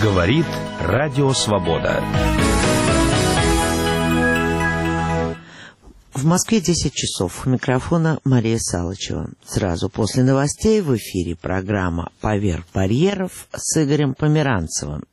Говорит Радио Свобода. В Москве 10 часов. У микрофона Мария Салычева. Сразу после новостей в эфире программа «Поверх барьеров» с Игорем Померанцевым.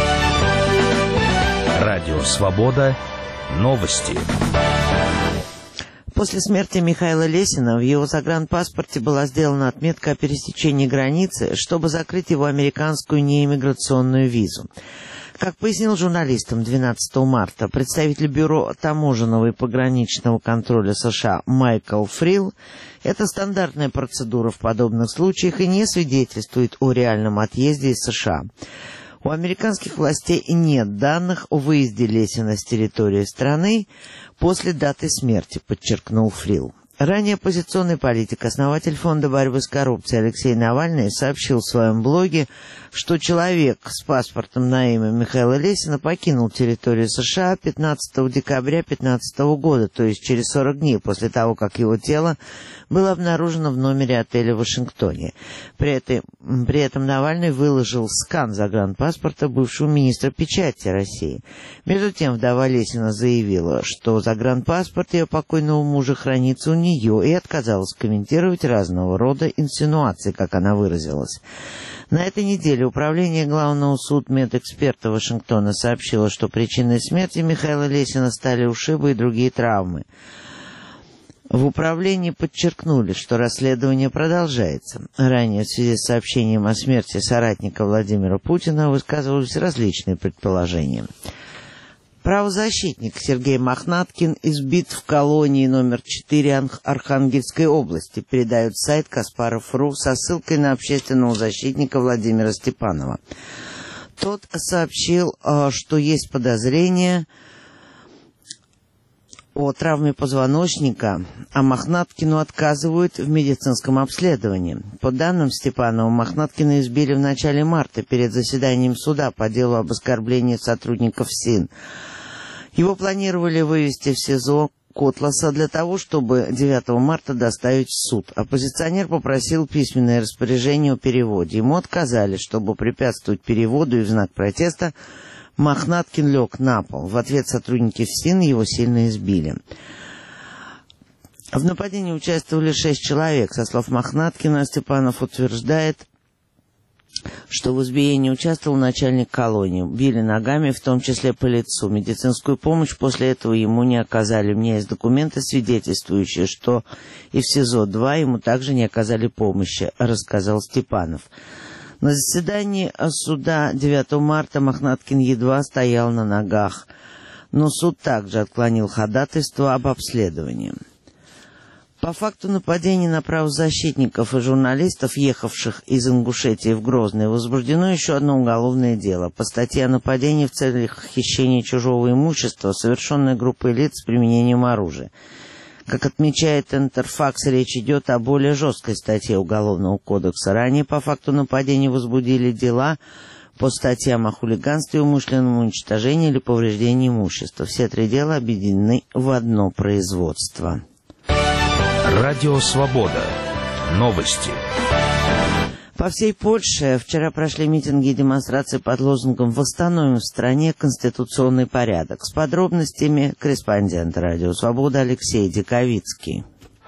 Радио Свобода. Новости. После смерти Михаила Лесина в его загранпаспорте была сделана отметка о пересечении границы, чтобы закрыть его американскую неиммиграционную визу. Как пояснил журналистам 12 марта представитель Бюро таможенного и пограничного контроля США Майкл Фрил, это стандартная процедура в подобных случаях и не свидетельствует о реальном отъезде из США. У американских властей нет данных о выезде Лесина с территории страны после даты смерти, подчеркнул Фрил. Ранее оппозиционный политик, основатель Фонда борьбы с коррупцией Алексей Навальный сообщил в своем блоге, что человек с паспортом на имя Михаила Лесина покинул территорию США 15 декабря 2015 года, то есть через 40 дней после того, как его тело было обнаружено в номере отеля в Вашингтоне. При этом Навальный выложил скан загранпаспорта бывшего министра печати России. Между тем, вдова Лесина заявила, что загранпаспорт ее покойного мужа хранится у нее, и отказалась комментировать разного рода инсинуации, как она выразилась. На этой неделе Управление Главного судмедэксперта Вашингтона сообщило, что причиной смерти Михаила Лесина стали ушибы и другие травмы. В управлении подчеркнули, что расследование продолжается. Ранее в связи с сообщением о смерти соратника Владимира Путина высказывались различные предположения. Правозащитник Сергей Мохнаткин избит в колонии номер 4 Архангельской области, передает сайт Каспаров.ру со ссылкой на общественного защитника Владимира Степанова. Тот сообщил, что есть подозрение о травме позвоночника, а Мохнаткину отказывают в медицинском обследовании. По данным Степанова, Мохнаткина избили в начале марта перед заседанием суда по делу об оскорблении сотрудников СИН. Его планировали вывести в СИЗО Котласа для того, чтобы 9 марта доставить в суд. Оппозиционер попросил письменное распоряжение о переводе. Ему отказали. Чтобы препятствовать переводу и в знак протеста, Мохнаткин лег на пол. В ответ сотрудники ФСИН его сильно избили. В нападении участвовали 6 человек. Со слов Мохнаткина, Степанов утверждает, что в избиении участвовал начальник колонии. Били ногами, в том числе по лицу. Медицинскую помощь после этого ему не оказали. У меня есть документы, свидетельствующие, что и в СИЗО-2 ему также не оказали помощи, рассказал Степанов. На заседании суда 9 марта Мохнаткин едва стоял на ногах, но суд также отклонил ходатайство об обследовании. По факту нападений на правозащитников и журналистов, ехавших из Ингушетии в Грозный, возбуждено еще одно уголовное дело. По статье о нападении в целях хищения чужого имущества, совершенной группой лиц с применением оружия. Как отмечает Интерфакс, речь идет о более жесткой статье Уголовного кодекса. Ранее по факту нападения возбудили дела по статьям о хулиганстве, умышленном уничтожении или повреждении имущества. Все 3 дела объединены в одно производство. Радио Свобода. Новости. По всей Польше вчера прошли митинги и демонстрации под лозунгом «Восстановим в стране конституционный порядок». С подробностями корреспондент Радио Свобода Алексей Диковицкий.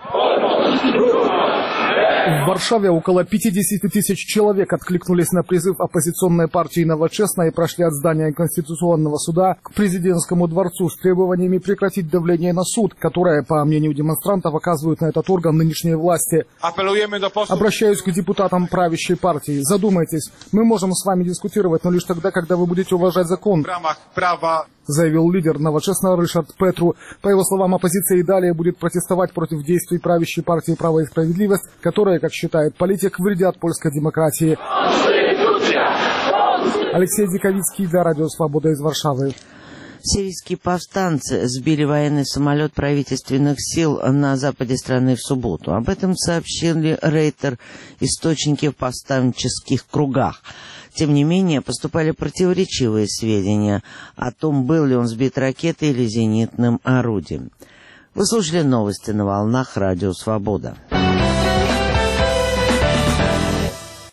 В Варшаве около 50 тысяч человек откликнулись на призыв оппозиционной партии «Новочестно» и прошли от здания Конституционного суда к президентскому дворцу с требованиями прекратить давление на суд, которое, по мнению демонстрантов, оказывают на этот орган нынешние власти. Обращаюсь к депутатам правящей партии. Задумайтесь, мы можем с вами дискутировать, но лишь тогда, когда вы будете уважать закон, заявил лидер «Новочестно» Ришард Петру. По его словам, оппозиция и далее будет протестовать против действий правящей партии «Право и справедливость», которые, как считает политик, вредят польской демократии. Алексей Диковицкий для Радио Свобода из Варшавы. Сирийские повстанцы сбили военный самолет правительственных сил на западе страны в субботу. Об этом сообщили Рейтер источники в повстанческих кругах. Тем не менее, поступали противоречивые сведения о том, был ли он сбит ракетой или зенитным орудием. Вы слушали новости на волнах Радио Свобода.